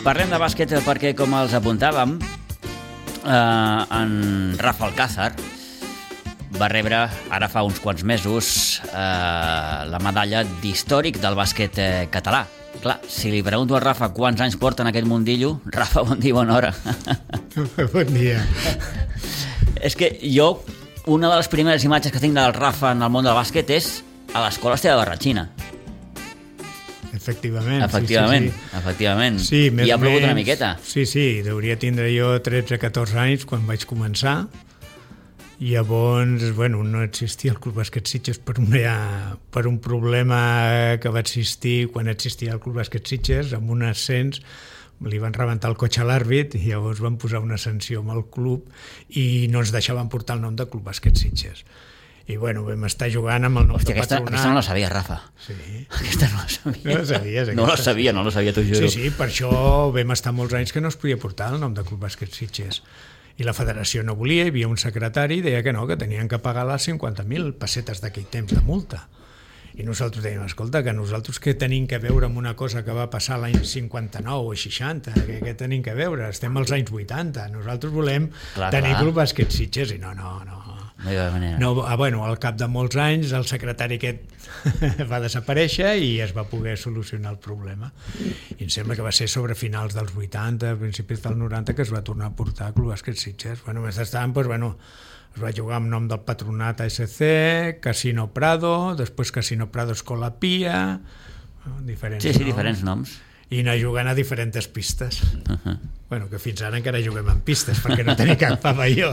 Parlem de bàsquet perquè, com els apuntàvem, en Rafa Alcázar va rebre, ara fa uns quants mesos, la medalla d'històric del bàsquet català. Clar, si li pregunto a Rafa quants anys porta en aquest mundillo, Rafa, bon dia, bona hora. Bon dia. És que jo, una de les primeres imatges que tinc del Rafa en el món del bàsquet és a l'escola Esteve Barratxina. Efectivament. Efectivament. Sí, i ha plogut una miqueta. Sí, deuria tindre jo 13-14 anys quan vaig començar. I llavors, no existia el Club Bàsquet Sitges per un problema que va existir quan existia el Club Bàsquet Sitges, amb un ascens, li van rebentar el cotxe a l'àrbit i llavors van posar una sanció amb el club i no ens deixaven portar el nom de Club Bàsquet Sitges. I vam estar jugant amb el nom de Patronat. Aquesta no la sabia, Rafa. Sí. Aquesta no la sabia. No la sabies? No la sabia, t'ho juro. Sí, per això vam estar molts anys que no es podia portar el nom de Club Bàsquet Sitges. I la federació no volia, hi havia un secretari i deia que no, que tenien que pagar les 50.000 pessetes d'aquell temps de multa. I nosaltres dèiem, escolta, que nosaltres què tenim que veure amb una cosa que va passar l'any 59 o 60? Què tenim que veure? Estem als anys 80. Nosaltres volem tenir Club Bàsquet Sitges i no. No hi ha manera. Al cap de molts anys el secretari aquest va desaparèixer i es va poder solucionar el problema. I em sembla que va ser sobre finals dels 80, principis del 90, que es va tornar a portar Club Bàsquet Sitges. Mentrestant, es va jugar amb nom del Patronat ASC, Casino Prado, després Casino Prado Escola Pia, diferents noms. Sí, diferents noms. I anar jugant a diferents pistes. Que fins ara encara juguem en pistes perquè no tenim cap pavelló.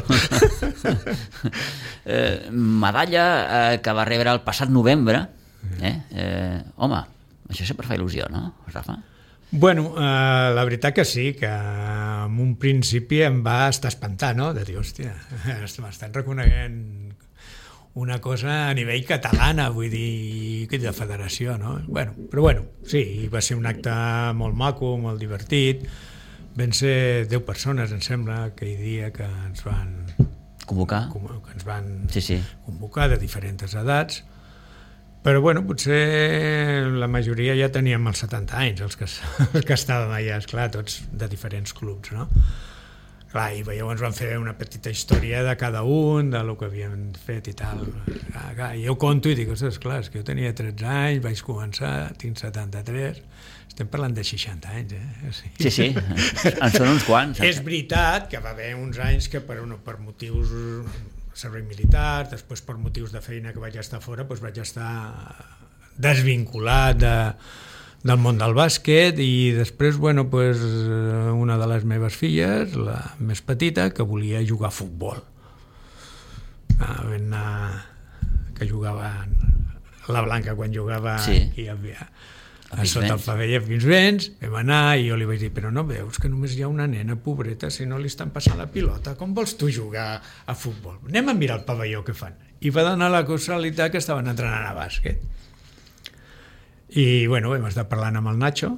Medalla que va rebre el passat novembre. Home, això sempre fa il·lusió, no, Rafa? La veritat que sí, que en un principi em va estar espantant, no? De dir, hòstia, m'estan reconeguent una cosa a nivell catalana, vull dir, de federació, no? Però sí, va ser un acte molt maco, molt divertit. Van ser 10 persones, em sembla, aquell dia que ens van convocar, convocar de diferents edats. Però potser la majoria ja teníem els 70 anys, els que estàvem allà, esclar, tots de diferents clubs, no? Clar, i llavors van fer una petita història de cada un, de lo que havien fet i tal. Jo conto i dic, ostres, clar, és que jo tenia 13 anys, vaig començar, tinc 73, estem parlant de 60 anys, eh? Sí, en són uns quants. És veritat que va haver uns anys que per motius servei militar, després per motius de feina que vaig estar fora, vaig estar desvinculat del món del bàsquet i després, una de les meves filles, la més petita, que volia jugar a futbol. Que jugava la Blanca quan jugava aquí sota el pavell a Pinsbens, vam anar i jo li vaig dir, però no veus que només hi ha una nena pobreta, si no li estan passant la pilota, com vols tu jugar a futbol? Anem a mirar el pavelló que fan. I va donar la casualitat que estaven entrenant a bàsquet. I vam estar parlant amb el Nacho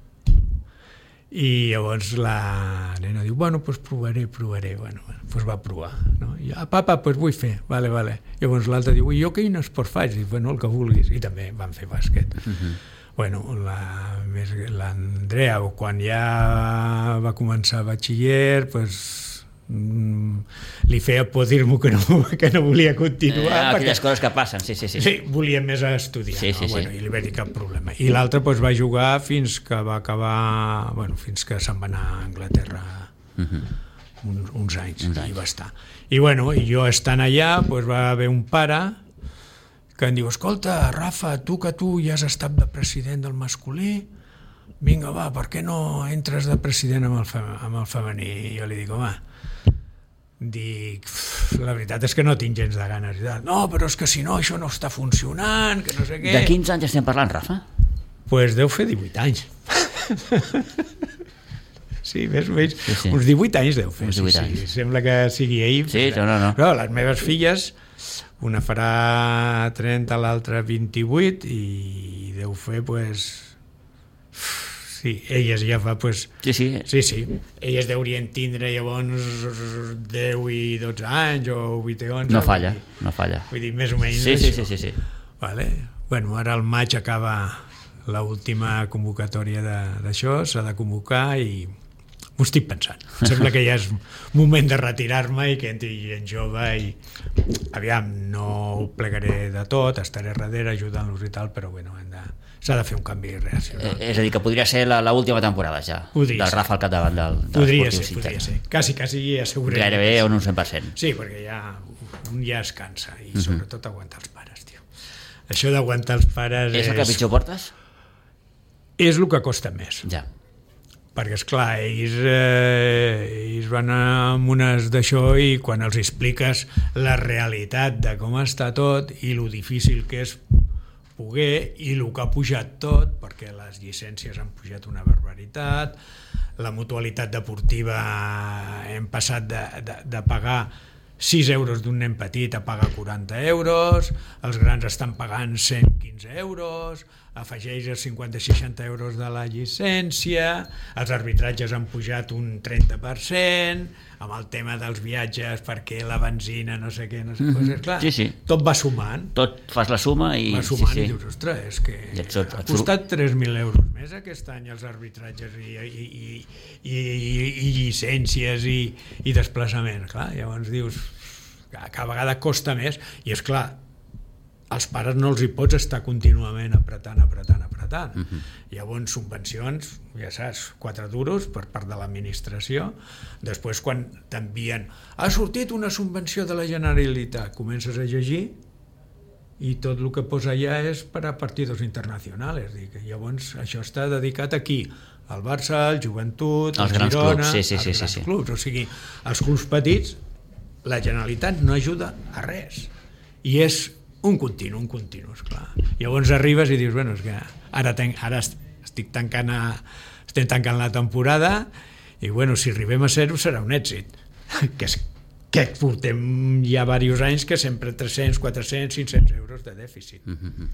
i llavors la nena diu, provaré. Va provar, no? I papa, vull fer, vale. Llavors l'altre diu, i jo quin esport faig? Dic, el que vulguis. I també van fer bàsquet. L'Andrea, quan ja va començar batxiller, li feia por dir-m'ho que no volia continuar. Aquelles coses que passen, sí. Sí, volia més estudiar, i li vaig dir cap problema. I l'altre va jugar fins que va acabar, fins que se'n va anar a Anglaterra uns anys, i va estar. I jo estant allà, va haver un pare que em diu, escolta, Rafa, tu ja has estat de president del masculí, vinga, va, per què no entres de president amb el femení? I jo li dic, home, la veritat és que no tinc gens de ganes. No, però és que si no això no està funcionant, que no sé què. De quins anys estem parlant, Rafa? Deu fer 18 anys. Sí, més o menys. Uns 18 anys deu fer. Sí. Sembla que sigui ahir. Sí, no. Però les meves filles, una farà 30, l'altra 28, i deu fer, sí, elles ja fa, Sí. Elles deurien tindre llavors 10 i 12 anys o 8 i 11. No falla. Vull dir, més o menys. Sí. Vale. Ara el maig acaba l'última convocatòria d'això s'ha de convocar i m'ho estic pensant. Em sembla que ja és moment de retirar-me i que entri gent jove i aviam, no ho plegaré de tot, estaré darrere ajudant-los i tal, però bueno, s'ha de fer un canvi reaccional. És a dir, que podria ser l'última temporada ja, del Rafa al capdavant del podria ser. Quasi assegurem. Gairebé un 100%. Sí, perquè un ja es cansa i sobretot aguantar els pares, tio. Això d'aguantar els pares és el que pitjor portes? És el que costa més. Ja. Perquè, esclar, ells van amb unes d'això i quan els expliques la realitat de com està tot i lo difícil que és poder i el que ha pujat tot, perquè les llicències han pujat una barbaritat, la mutualitat deportiva hem passat de pagar 6 euros d'un nen petit a pagar 40 euros, els grans estan pagant 115 euros, afegeix els 50-60 euros de la llicència, els arbitratges han pujat un 30%, amb el tema dels viatges perquè la benzina, no sé què, clar, sí. Tot va sumant. Tot fas la suma i... Va sumant i dius, ostres, és que ha costat 3.000 euros més aquest any els arbitratges i llicències i desplaçaments, clar, llavors dius, cada vegada costa més i és clar, als pares no els hi pots estar contínuament apretant. Llavors, subvencions, ja saps, 4 duros per part de l'administració. Després, quan t'envien ha sortit una subvenció de la Generalitat, comences a llegir i tot el que posa allà és per a partidos internacionals. Llavors, això està dedicat aquí, al Barça, al Joventut, al Girona, als grans clubs. O sigui, els clubs petits, la Generalitat no ajuda a res. I és un continu, esclar. Llavors arribes i dius, bueno, és que ara estem tancant la temporada i bueno, si arribem a ser-ho serà un èxit. Que portem ja diversos anys que sempre 300, 400, 500 euros de dèficit.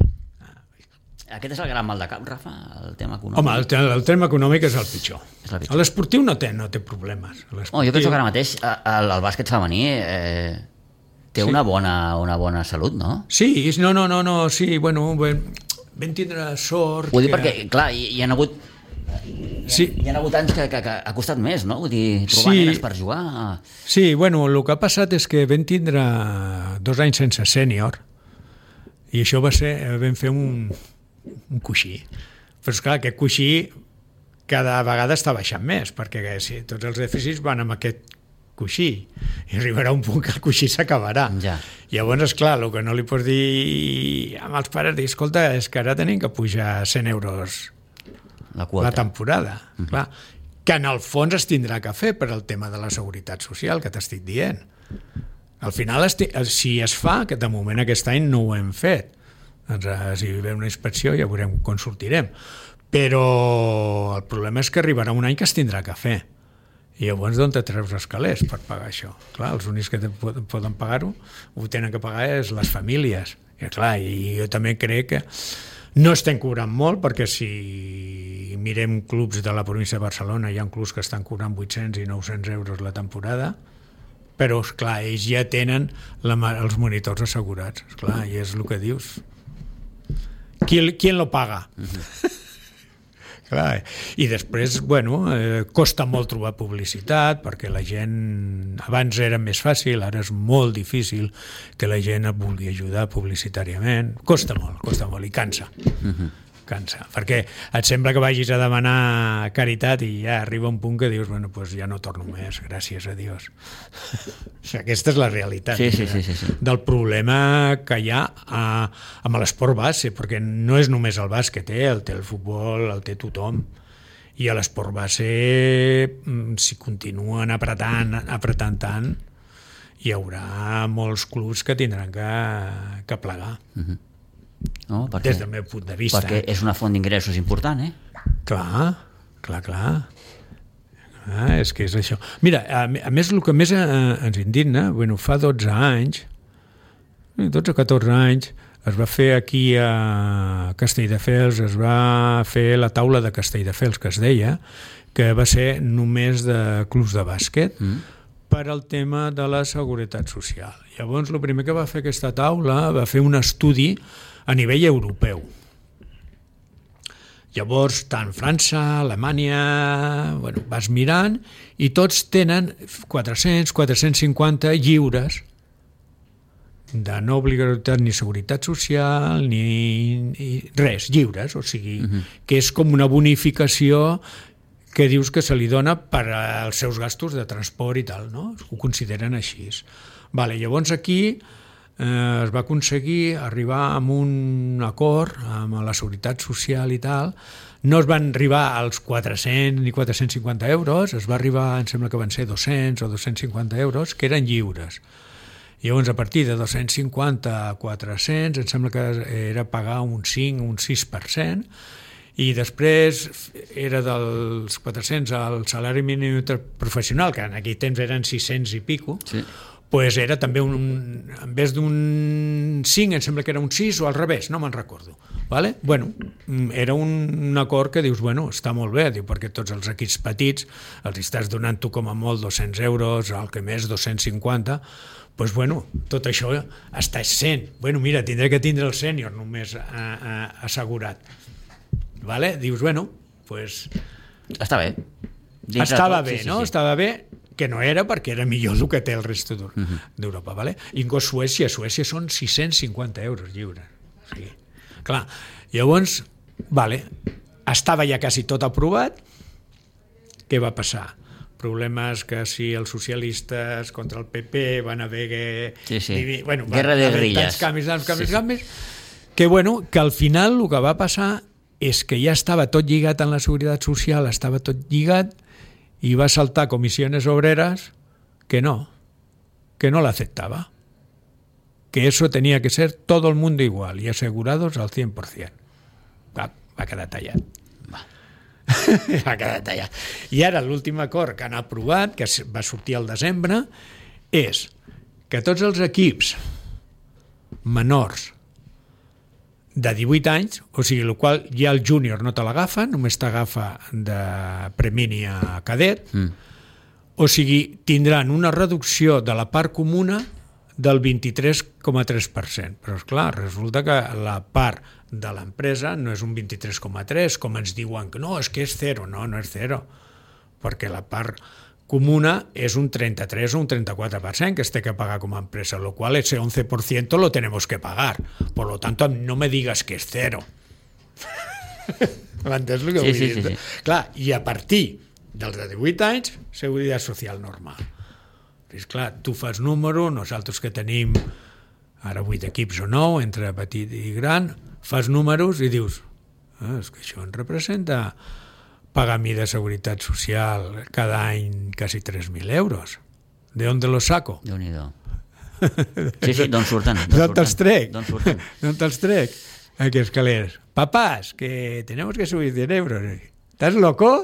Aquest és el gran mal de cap, Rafa, el tema econòmic? Home, el tema econòmic és el pitjor. L'esportiu no té problemes. Jo penso que ara mateix el bàsquet femení té una bona salut, no? Sí, sí, bueno, vam tindre sort... Ho dic perquè, clar, hi ha hagut... Sí. Hi ha hagut anys que ha costat més, no? Vull dir, trobar nenes per jugar... Sí, bueno, el que ha passat és que vam tindre 2 anys sense sènior i això va ser... Vam fer un coixí. Però esclar, aquest coixí cada vegada està baixant més, perquè si tots els dèficits van amb aquest coixí i arribarà un punt que el coixí s'acabarà. Ja. Llavors, esclar, el que no li pots dir amb els pares, dir, escolta, és que ara tenim que pujar 100 euros la temporada. Clar, que en el fons es tindrà que fer per al tema de la seguretat social que t'estic dient. Al final, si es fa, que de moment aquest any no ho hem fet, doncs si ve una inspecció ja veurem com sortirem. Però el problema és que arribarà un any que es tindrà que fer. I llavors d'on te treus els calés per pagar això? Clar, els únics que poden pagar-ho ho tenen que pagar és les famílies. I clar, i jo també crec que no estem cobrant molt, perquè si mirem clubs de la província de Barcelona, hi ha clubs que estan cobrant 800 i 900 euros la temporada, però esclar, ells ja tenen els monitors assegurats, esclar, i és el que dius. ¿Quién lo paga? Clar, i després, bueno, costa molt trobar publicitat, perquè la gent, abans era més fàcil, ara és molt difícil que la gent et vulgui ajudar publicitàriament. Costa molt i cansa. Cansa, perquè et sembla que vagis a demanar caritat i ja arriba un punt que dius, bueno, pues ja no torno més, gràcies a Dios. Aquesta és la realitat del problema que hi ha amb l'esport base, perquè no és només el bàsquet, el té el futbol, el té tothom, i a l'esport base, si continuen apretant tant, hi haurà molts clubs que tindran que plegar. No, des del meu punt de vista. Perquè és una font d'ingressos important, Clar. És que és això. Mira, a més, el que més ens indigna, bueno, fa 12 anys, 12-14 anys, es va fer aquí a Castelldefels, es va fer la taula de Castelldefels, que es deia, que va ser només de clubs de bàsquet, per al tema de la seguretat social. Llavors, el primer que va fer aquesta taula va fer un estudi a nivell europeu. Llavors, tant França, Alemanya, bueno, vas mirant i tots tenen 400, 450 lliures de no obligatorietat ni seguretat social ni res, lliures, o sigui, que és com una bonificació que dius que se li dona per als seus gastos de transport i tal, no? Ho consideren així. Vale, llavors aquí es va aconseguir arribar a un acord amb la Seguretat Social i tal. No es van arribar als 400 ni 450 euros, es va arribar, em sembla que van ser 200 o 250 euros, que eren lliures. Llavors, a partir de 250 a 400, em sembla que era pagar un 5 o un 6%, i després era dels 400 al salari mínim professional, que en aquell temps eren 600 i pico, sí. Pues era també en vez d'un 5, em sembla que era un 6 o al revés, no me'n recordo. Vale? Bueno, era un acord que dius, bueno, està molt bé, diu, perquè tots els equips petits els estàs donant tu com a molt 200 euros, el que més 250, doncs bueno, tot això està sent. Bueno, mira, tindré que tindre el sènior només assegurat. Vale? Dius, bueno, pues... Està bé. Estava bé, no? Estava bé, que no era perquè era millor el que té el rest d'Europa. Vale? I inclús Suècia són 650 euros lliures. O sigui, clar, llavors, vale, estava ja quasi tot aprovat. Què va passar? Problemes que si els socialistes contra el PP van haver que... Bueno, guerra de guerrilles. Canvis, que bueno, que al final el que va passar és que ja estava tot lligat en la Seguretat Social, estava tot lligat, y va a saltar comisiones obreras que no la aceptaba, que eso tenía que ser todo el mundo igual y asegurados al 100%. Va quedar tallat. Va quedar tallat. I ara l'últim acord que han aprovat, que va sortir al desembre, és que tots els equips menors de 18 anys, o sigui, el qual ja el júnior no te l'agafa, només t'agafa de premini a cadet, o sigui, tindran una reducció de la part comuna del 23,3%. Però, esclar, resulta que la part de l'empresa no és un 23,3%, com ens diuen que no, és que és zero. No, no és zero, perquè la part comuna es un 33 o un 34% que esté que pagar como empresa, lo cual ese 11% lo tenemos que pagar. Por lo tanto, no me digas que es cero. M'entens el que vull dir? Sí. Clar, i a partir dels de 18 anys, seguretat social normal. És clar, tu fas número, nosaltres que tenim ara 8 equips o 9, entre petit i gran, fas números i dius, és que això en representa pagar mi de seguretat social cada any quasi 3.000 euros. ¿De dónde los saco? Déu-n'hi-do. Sí, d'on surten? D'on te'ls trec? D'on te'ls trec? Aquí, escalers. Papás, que tenemos que subir 100 euros. ¿Estás loco?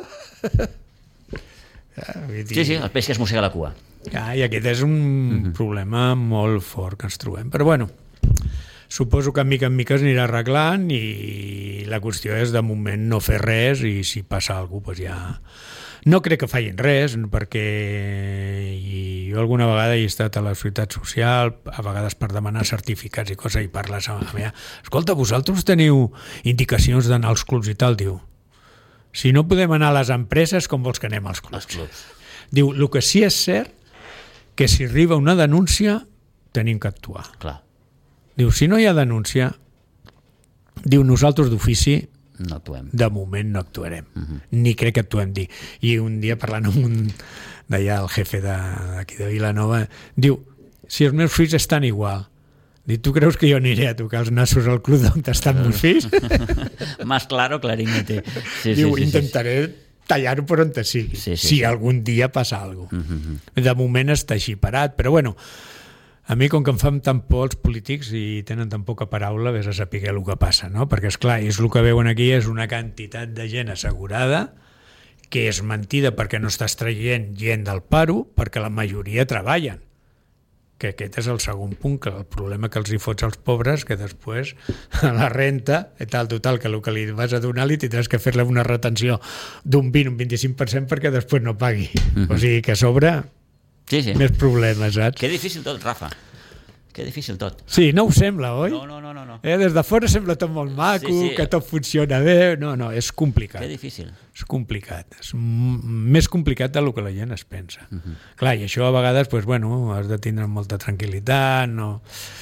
Sí, el peix que es mossega la cua. I aquest és un problema molt fort que ens trobem. Però bueno, suposo que mica en mica es anirà arreglant i la qüestió és de moment no fer res i si passa alguna cosa ja... No crec que facin res perquè jo alguna vegada he estat a la Seguretat Social, a vegades per demanar certificats i coses i parles amb ella. Escolta, vosaltres teniu indicacions d'anar als clubs i tal? Diu, si no podem anar a les empreses, com vols que anem als clubs? Diu, el que sí és cert que si arriba una denúncia tenim que actuar. Clar. Diu, si no hi ha denúncia, diu, nosaltres d'ofici no actuem. De moment no actuarem. Ni crec que actuem dir. I un dia parlant amb un d'allà, el jefe d'aquí de Vilanova, diu, si els meus fills estan igual, diu, tu creus que jo aniré a tocar els nassos al club d'on estan meus fills? Más claro, clarinete. Diu, intentaré tallar-ho per on sigui, si algun dia passa alguna cosa. De moment està així parat, però bueno, a mi, com que em fan tan por els polítics i tenen tan poca paraula, vés a saber el que passa, no? Perquè, esclar, és el que veuen aquí és una quantitat de gent assegurada que és mentida perquè no estàs traient gent del paro, perquè la majoria treballen. Que aquest és el segon punt, que el problema que els hi fots als pobres, que després a la renta, i tal, total, que el que li vas a donar li tindràs que fer-le una retenció d'un 20 o un 25% perquè després no pagui. O sigui que a sobre... Sí. Més problemes, saps? Que difícil tot, Rafa. Que difícil tot. Sí, no ho sembla, oi? No. Des de fora sembla tot molt maco, que tot funciona bé. No, és complicat. Que difícil. És complicat. És més complicat del que la gent es pensa. Clar, i això a vegades, has de tindre molta tranquil·litat, no?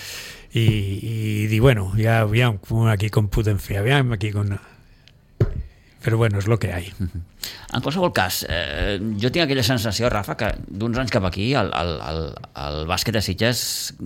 I dir, ja aviam aquí com podem fer, aviam aquí com... Però és el que hi ha. En qualsevol cas, jo tinc aquella sensació, Rafa, que d'uns anys cap aquí el bàsquet de Sitges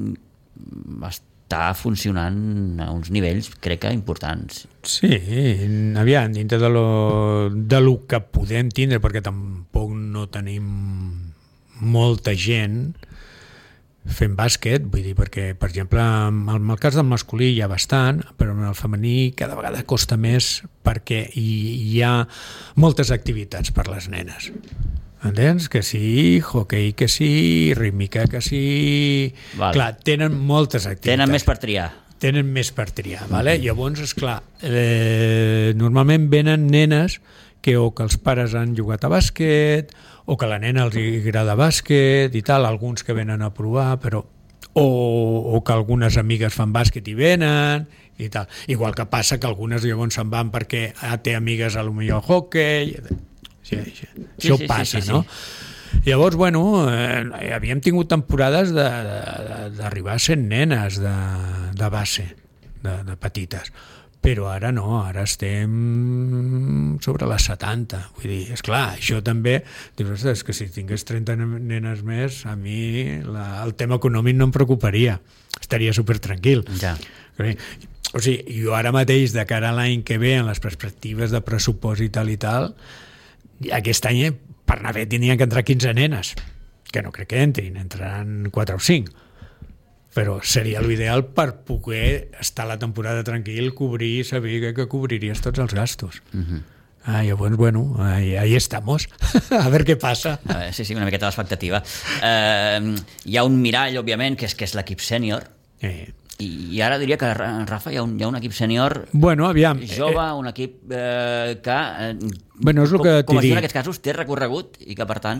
està funcionant a uns nivells, crec que importants. Sí, aviam, dintre de lo que podem tindre, perquè tampoc no tenim molta gent fent bàsquet, vull dir, perquè, per exemple, en el cas del masculí hi ha bastant, però en el femení cada vegada costa més perquè hi ha moltes activitats per les nenes. Entens? Que sí, hoquei que sí, rítmica que sí... Val. Clar, tenen moltes activitats. Tenen més per triar, vale? Llavors, esclar, normalment venen nenes que els pares han jugat a bàsquet o que la nena els agrada bàsquet i tal, alguns que venen a provar, però o que algunes amigues fan bàsquet i venen i tal. Igual que passa que algunes llavors se'n van perquè té amigues a lo millor hoquei. Això passa, no? Llavors, havíem tingut temporades d'arribar a 100 nenes de base, de petites. Però ara no, ara estem sobre les 70. Vull dir, esclar, això també... Dius, és que si tingués 30 nenes més, a mi el tema econòmic no em preocuparia. Estaria supertranquil. Ja. O sigui, jo ara mateix, de cara a l'any que ve, en les perspectives de pressupost i tal, aquest any per anar bé tindrien que entrar 15 nenes, que no crec que entrin, entraran 4 o 5. Però seria l'ideal per poder estar la temporada tranquil, cobrir, saber que cobriries tots els gastos. Llavors, ahí estamos. A veure què passa. Sí, una miqueta d'expectativa. Hi ha un mirall, òbviament, que és l'equip sènior. I ara diria que, Rafa, hi ha un equip sènior jove, un equip que, és el que com es diu en aquests casos, té recorregut i que, per tant,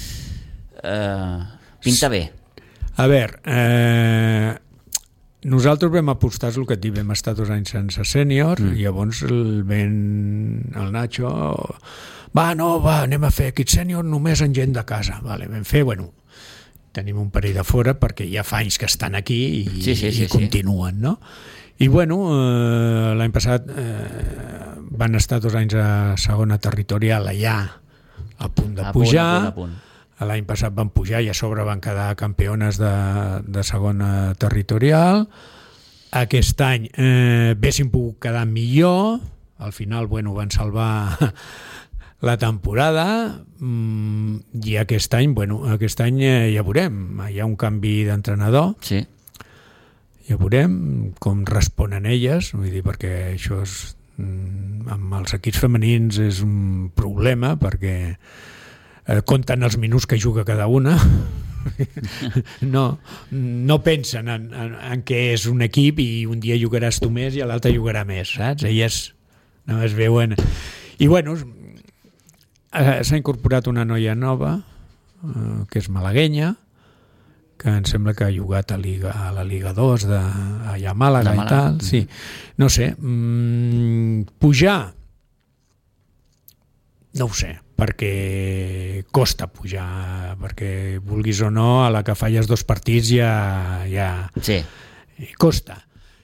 pinta bé. A veure, nosaltres vam apostar, és el que et dic, vam estar 2 anys sense sènior, i llavors el Nacho anem a fer equip sènior només en gent de casa. Vale, vam fer, tenim un parell de fora perquè ja fa anys que estan aquí i continuen, no? I l'any passat van estar 2 anys a segona territorial allà, a punt de pujar. L'any passat van pujar i a sobre van quedar campiones de segona territorial. Aquest any haguessin pogut quedar millor, al final van salvar la temporada, i aquest any ja veurem, hi ha un canvi d'entrenador, ja veurem com responen elles, vull dir, perquè això amb els equips femenins és un problema, perquè compten els minuts que juga cada una, no pensen en què és un equip i un dia jugaràs tu més i l'altre jugarà més, saps? Elles només veuen... I s'ha incorporat una noia nova, que és malaguenya, que em sembla que ha jugat a la Liga 2 allà a Màlaga i tal. Sí. No sé, pujar, no ho sé, perquè costa pujar, perquè vulguis o no, a la que falles 2 partits ja costa.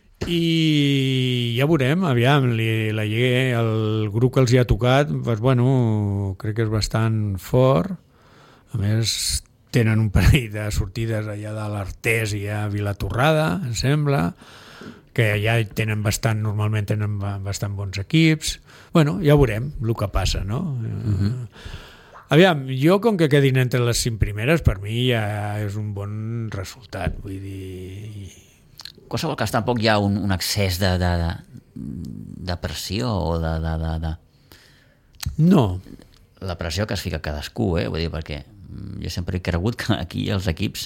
I ja veurem, aviam, el grup que els hi ha tocat, crec que és bastant fort. A més, tenen un parell de sortides allà de l'Artés i a Vilatorrada, em sembla, que allà normalment tenen bastant bons equips. Ja veurem el que passa, no? Aviam, jo com que quedin entre les 5 primeres, per mi ja és un bon resultat, vull dir... En qualsevol cas, tampoc hi ha un excés de pressió o de... No. La pressió que es fica cadascú, vull dir, perquè jo sempre he cregut que aquí els equips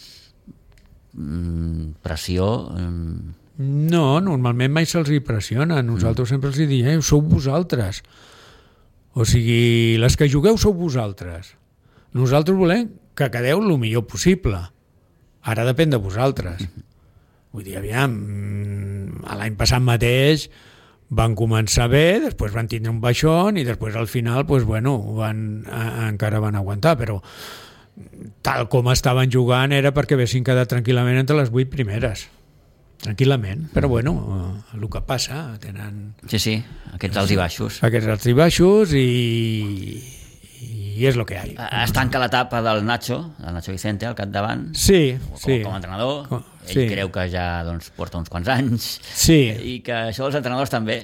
pressió... No, normalment mai se'ls hi pressiona. Nosaltres sempre els diem, sou vosaltres. O sigui, les que jugueu sou vosaltres. Nosaltres volem que quedeu el millor possible. Ara depèn de vosaltres. Vull dir, aviam, l'any passat mateix van començar bé, després van tindre un baixón i després al final encara van aguantar, però tal com estaven jugant era perquè haguessin quedat tranquil·lament entre les 8 primeres. Tranquil·lament, però el que passa, tenen... Sí, aquests alts i baixos. Aquests alts i baixos i és el que hi ha. Es tanca l'etapa del Nacho Vicente al capdavant, com a entrenador. Ell creu que ja porta uns quants anys i que això dels entrenadors també.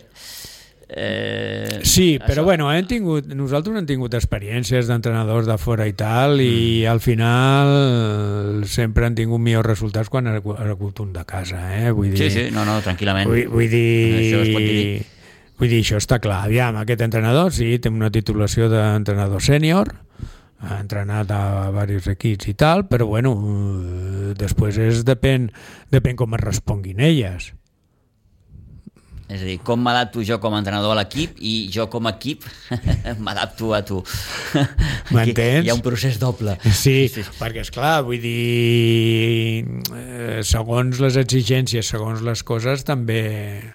Però nosaltres hem tingut experiències d'entrenadors de fora i tal, i al final sempre han tingut millors resultats quan ha hagut un de casa, vull dir... Sí, tranquil·lament. Vull dir... Això es pot dir. Vull dir, això està clar. Aviam, aquest entrenador té una titulació d'entrenador sènior, ha entrenat a diversos equips i tal, però després depèn com es responguin elles. És a dir, com m'adapto jo com a entrenador a l'equip i jo com a equip m'adapto a tu. M'entens? Hi ha un procés doble. Sí, perquè esclar, vull dir, segons les exigències, segons les coses, també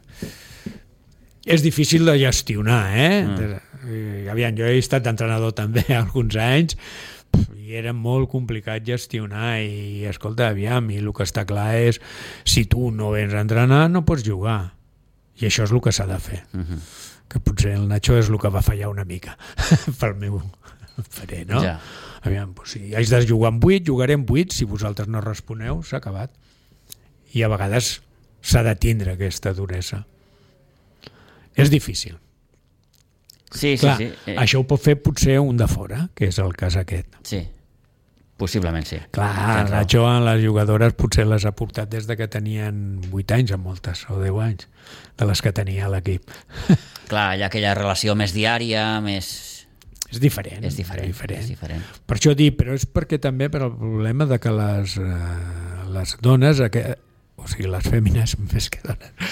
és difícil de gestionar, Aviam, jo he estat entrenador també alguns anys i era molt complicat gestionar i, escolta, aviam, i el que està clar és si tu no vens a entrenar no pots jugar. I això és el que s'ha de fer. Que potser el Nacho és el que va fallar una mica pel meu parer, no? Ja. Aviam, si haig de jugar amb 8, jugaré amb 8, si vosaltres no responeu, s'ha acabat. I a vegades s'ha de tindre aquesta duresa. És difícil. Sí. Això ho pot fer potser un de fora, que és el cas aquest. Sí, possiblement sí. Clar, Nacho a les jugadores potser les ha portat des de que tenien 8 anys, a moltes, o 10 anys, de les que tenia l'equip. Clar, hi ha aquella relació més diària, més... És diferent. És diferent. Per això dic, però és perquè també per el problema de que les dones... o sigui, les fèmines més que dones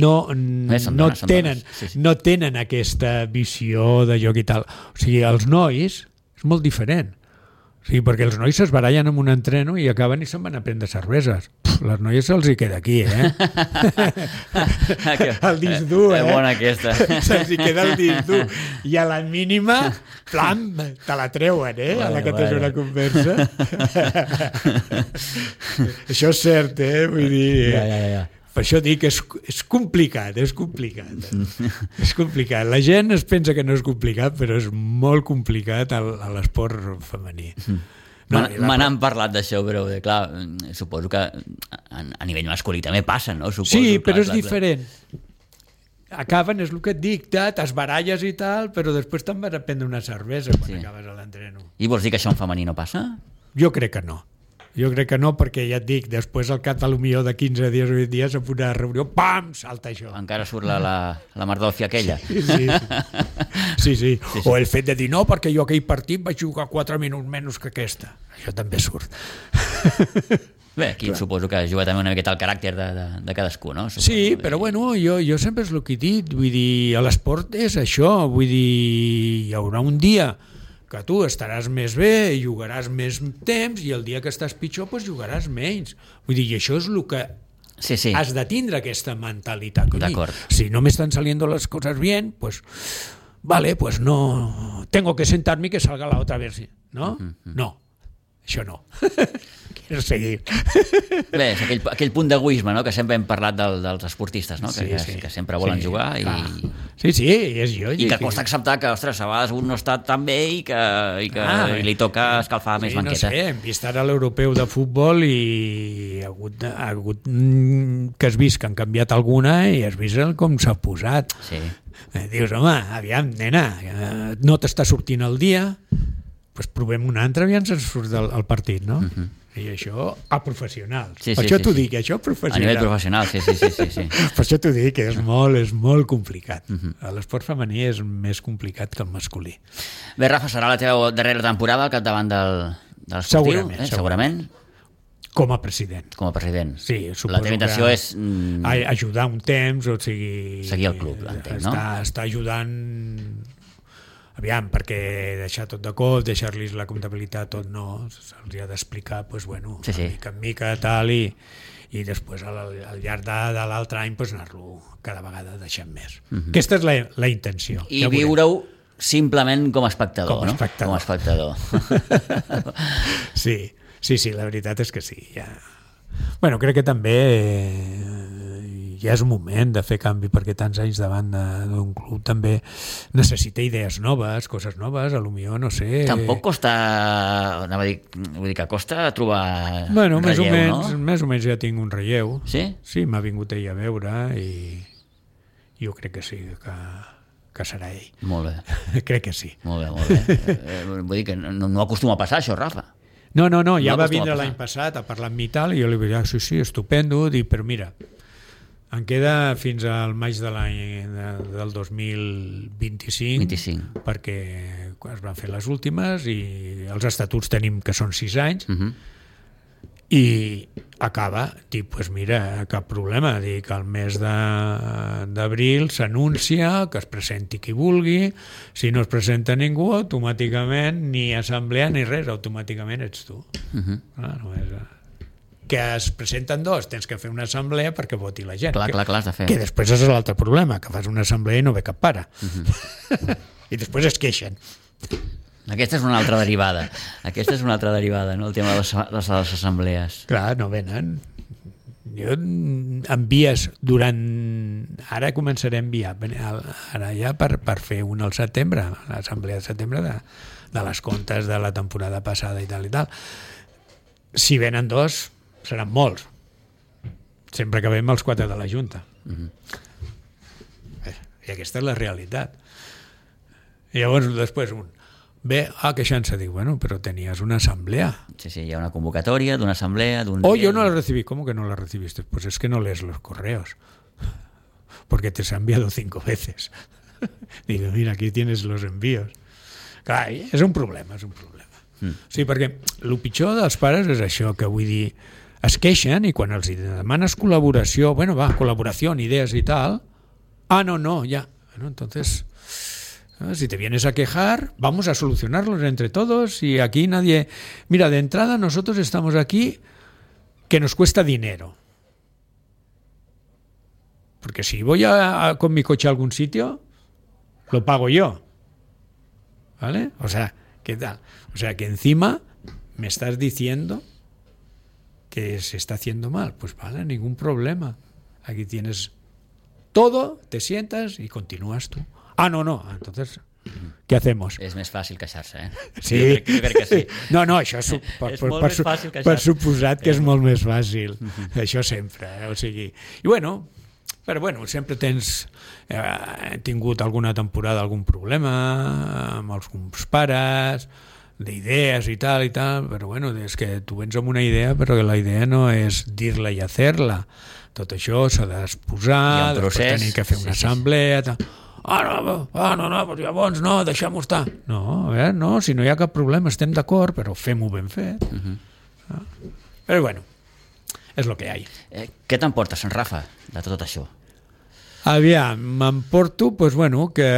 no tenen aquesta visió de joc i tal. O sigui, els nois és molt diferent. O sigui, perquè els nois es barallen amb un entreno i acaben i se'n van a prendre cerveses. Les noies se'ls hi queda aquí, el disc dur, bona aquesta. Se'ls hi queda el disc dur. I a la mínima, plam, te la treuen, a la que tens una conversa. Això és cert, vull dir... Ja. Per això dic que és complicat, és complicat. La gent es pensa que no és complicat, però és molt complicat a l'esport femení. Me n'han parlat d'això, però clar, suposo que a nivell masculí també passa, no? Però és diferent. Acaben, és el que et dic, es baralles i tal, però després te'n vas a prendre una cervesa quan acabes a l'entreno. I vols dir que això en femení no passa? Jo crec que no. Perquè ja et dic, després al cap de de 15 dies o 20 dies en una reunió, pam, salta això. Encara surt la merdòfia aquella. Sí. O el fet de dir, no, perquè jo aquell partit vaig jugar 4 minuts menys que aquesta. Això també surt. Bé, aquí suposo que juga també una miqueta el caràcter de cadascú, no? Sí, però jo sempre és el que he dit, vull dir, a l'esport és això, vull dir, hi haurà un dia que tu estaràs més bé i jugaràs més temps i el dia que estàs pitjor doncs jugaràs menys. Vull dir, i això és el que has de tindre, aquesta mentalitat. D'acord. Si no me están saliendo las cosas bien, pues vale, pues no tengo que sentarme y que salga la otra vez. ¿No? No, això no. Quiero seguir. Bé, és aquell punt d'egoisme, no?, que sempre hem parlat dels esportistes, no? Que sempre volen jugar i... Sí, és jo. I que costa acceptar que, ostres, a vegades un no està tan bé i que li toca escalfar més banqueta. No sé, hem vist ara l'europeu de futbol i ha hagut que has vist que han canviat alguna i has vist com s'ha posat. Sí. Dius, home, aviam, nena, no t'està sortint el dia, doncs provem un altre, aviam se'n surt el partit, no? I això a professionals. Per això t'ho dic, això professional. A nivell professional, sí. Per això t'ho dic, que és molt complicat. L'esport femení és més complicat que el masculí. Bé, Rafa, serà la teva darrera temporada al capdavant de l'esportiu? Segurament. Com a president. Sí, suposo la teva intenció és... ajudar un temps, o sigui... Seguir el club, entenc, no? Està ajudant... Aviam, perquè deixar tot de cop, deixar-los la comptabilitat, tot no, se'ls ha d'explicar, doncs, bueno, mica en mica, tal, i i després al llarg de l'altre any pues, anar-lo cada vegada deixant més. Aquesta és la intenció. I viure-ho simplement com a espectador, no? Com a espectador. Sí, la veritat és que sí. Ja. Bueno, crec que també ja és un moment de fer canvi, perquè tants anys davant d'un club també necessita idees noves, coses noves, a lo millor, no sé... Tampoc costa, vull dir que costa trobar bueno, relleu, no? Més o menys ja tinc un relleu. Sí? Sí, m'ha vingut ell a veure i jo crec que sí, que serà ell. Molt bé. Crec que sí. Molt bé. Vull dir que no acostuma a passar això, Rafa. No, ja va vindre l'any passat a parlar amb mi tal, i jo li vaig dir, sí, estupendo, dic, però mira, em queda fins al maig de del 2025, perquè es van fer les últimes i els estatuts tenim que són 6 anys, i acaba, dic, pues mira, cap problema, dic, al mes d'abril s'anuncia que es presenti qui vulgui, si no es presenta ningú, automàticament, ni assemblea ni res, automàticament ets tu. Que es presenten 2, tens que fer una assemblea perquè voti la gent. Clar, has de fer. Que després és l'altre problema, que fas una assemblea i no ve cap pare. I després es queixen. Aquesta és una altra derivada. No? El tema de les assemblees. Clar, no venen. Jo envies Ara començaré a enviar, ara ja per fer un al setembre, l'assemblea de setembre de les comptes de la temporada passada i tal. Si venen 2, seran molts. Sempre acabem els 4 de la Junta. I aquesta és la realitat. I llavors, després queixant-se, diu, bueno, pero tenías una asamblea. Sí, hi ha una convocatòria d'una assemblea... Yo no la recibí. ¿Cómo que no la recibiste? Pues es que no lees los correos. Porque te se ha enviado 5 veces. Digo, mira, aquí tienes los envíos. Clar, és un problema. Sí, perquè el pitjor dels pares és això, que vull dir, es queixen i quan els demanes col·laboració, col·laboració, idees i tal, no, ya. Bueno, entonces... Si te vienes a quejar, vamos a solucionarlos entre todos y aquí nadie... Mira, de entrada nosotros estamos aquí que nos cuesta dinero. Porque si voy con mi coche a algún sitio, lo pago yo. ¿Vale? O sea, ¿qué tal? O sea, que encima me estás diciendo que se está haciendo mal. Pues vale, ningún problema. Aquí tienes todo, te sientas y continúas tú. No. Entonces, ¿qué hacemos? És més fàcil queixar-se, Sí. Jo crec que sí. No, això és molt més fàcil queixar-se. Per suposat que és molt més fàcil. Això sempre, o sigui... I però sempre tens... He tingut alguna temporada algun problema amb alguns pares, d'idees i tal, però és que tu vens amb una idea, però que la idea no és dir-la i fer-la. Tot això s'ha d'exposar, després tenir que fer una assemblea... Tal. No, pues llavors no, deixem-ho estar. No, si no hi ha cap problema, estem d'acord, però fem-ho ben fet. Però és el que hi ha. Què t'emportes, en Rafa, de tot això? Aviam, m'emporto, que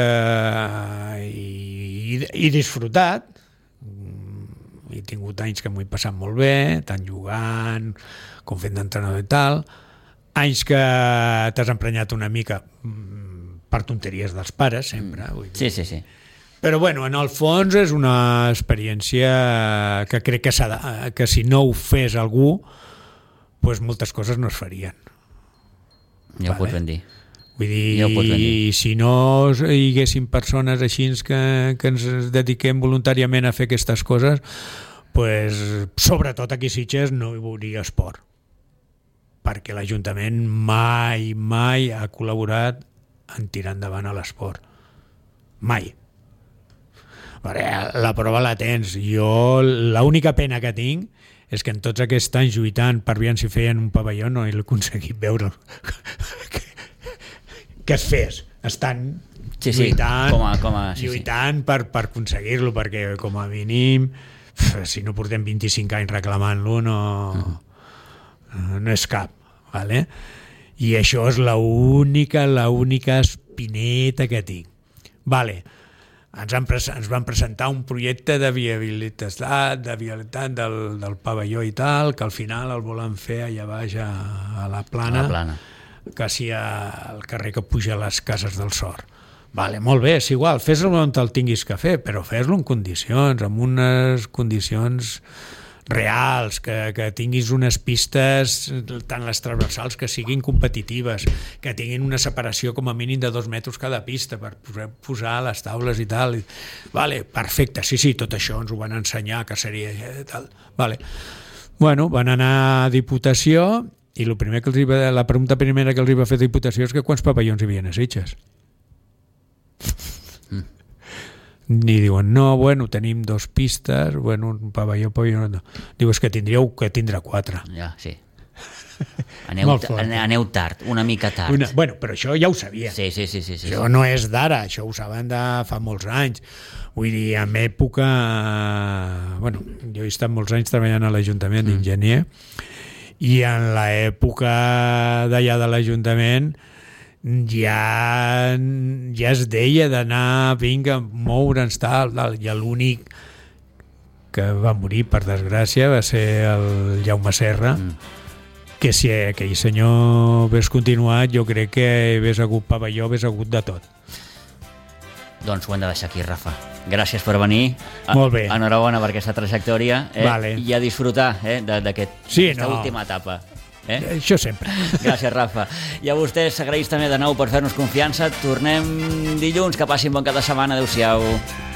he disfrutat. He tingut anys que m'ho he passat molt bé, tant jugant com fent d'entrenador i tal. Anys que t'has emprenyat una mica per tonteries dels pares, sempre. Sí. Però, en el fons és una experiència que crec que si no ho fes algú, moltes coses no es farien. Ja ho pots ben dir. Vull dir, si no hi haguessin persones així que ens dediquem voluntàriament a fer aquestes coses, sobretot aquí a Sitges no hi hauria esport. Perquè l'Ajuntament mai ha col·laborat en tirar endavant a l'esport. Mai. La prova la tens. Jo l'única pena que tinc és que en tots aquests anys lluitant per veure si feien un pavelló no he aconseguit veure que es fes. Estan lluitant per aconseguir-lo, perquè com a mínim si no portem 25 anys reclamant-lo no és cap. Vale? I això és l'única espineta que tinc. Vale. ens van presentar un projecte de viabilitat del pavelló i tal, que al final el volen fer allà baix a la Plana. Quasi al carrer que puja a les Cases del Sort. Vale, molt bé, és igual, fes-lo on te'l tinguis que fer, però fes-lo en condicions, amb unes condicions reals, que tinguis unes pistes, tant les transversals, que siguin competitives, que tinguin una separació com a mínim de 2 metres cada pista per posar les taules i tal. Vale, perfecte, sí, tot això ens ho van ensenyar, que seria tal. Vale. Bueno, van anar a Diputació i la pregunta primera que els va fer Diputació és que quants pavellons hi havia a Sitges? I diuen, no, bueno, tenim 2 pistes, bueno, un pavelló, no. Diu, és que tindríeu que tindre 4. Ja, sí. Aneu tard, una mica tard. Bueno, però això ja ho sabia. Sí. Això no és d'ara, això ho saben de fa molts anys. Vull dir, en època... Bueno, jo he estat molts anys treballant a l'Ajuntament d'enginyer i en l'època d'allà de l'Ajuntament ja es deia d'anar, vinga, moure'ns, tal, i l'únic que va morir, per desgràcia, va ser el Jaume Serra, que si aquell senyor hagués continuat, jo crec que hagués hagut pavelló, hagués hagut de tot. Doncs ho hem de deixar aquí, Rafa. Gràcies per venir. Molt bé. Enhorabona per aquesta trajectòria Vale. I a disfrutar d'aquesta última etapa. Això sempre. Gràcies, Rafa. I a vostès s'agraeix també de nou per fer-nos confiança. Tornem dilluns, que passin bon cap de setmana. Adéu-siau.